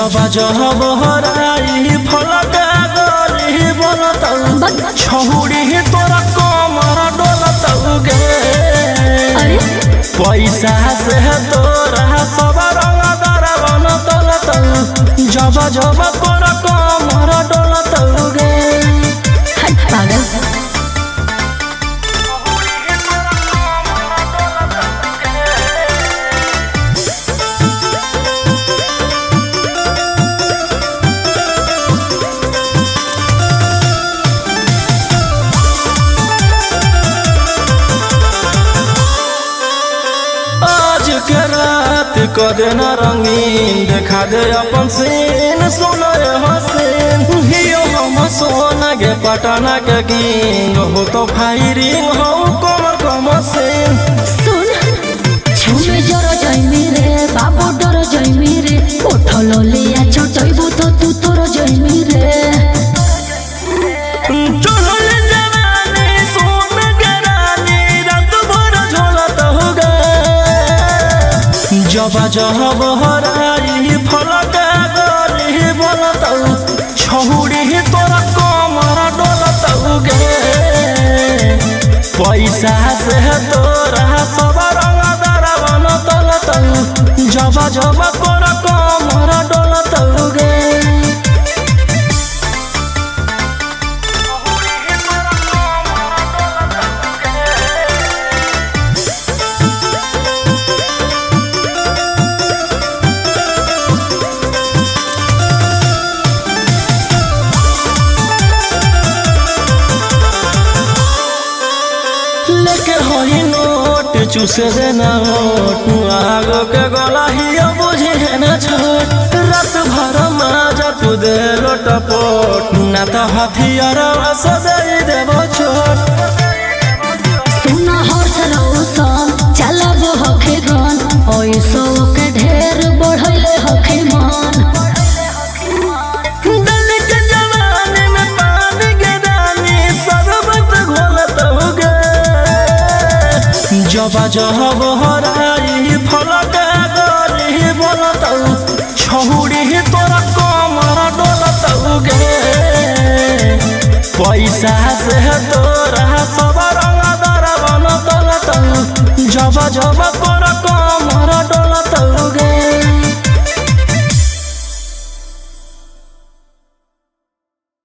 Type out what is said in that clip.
जबा जब हराई फलक गरी बोलत छौड़ी तोरा कमर डोलत गे पैसा से तोरा सब रंग दरवन तोलत जबा जब तोरा कमर डोलत गे पागल के रात को देना रंगीन देखा दे अपन सीन सुनो हसीन हियो हम सोना के पटना के किंग हो तो फायरिंग हो कमर कमर सीन सुन छुमे जरा जाइमी रे बाबू डर जाइमी रे उठल लिया छोटइबो तो तू तोर जाइमी रे जबा जब हराई फलक गरी बोलत छौड़ी तोरा कमर डोलत गे पैसा से तोरा सब रंग दरवन तोलत जबा जब तोरा कमर डोलत गे चूसे देना होट आगो के गला ही बुझे ना छोट रात भर माजा तू दे लोटपोट ना तो हथियार दे देव छोट सुना हर्ष रौसन चलब हखे गन ओइसो के ढेर बढ़ले हखे मन जबा जब हराई फलक गरी बोलत छौड़ी तोरा कमर डोलत गे पैसा से तोरा सब रंग दरवन तोलत जबा जब तोरा कमर डोलत गे।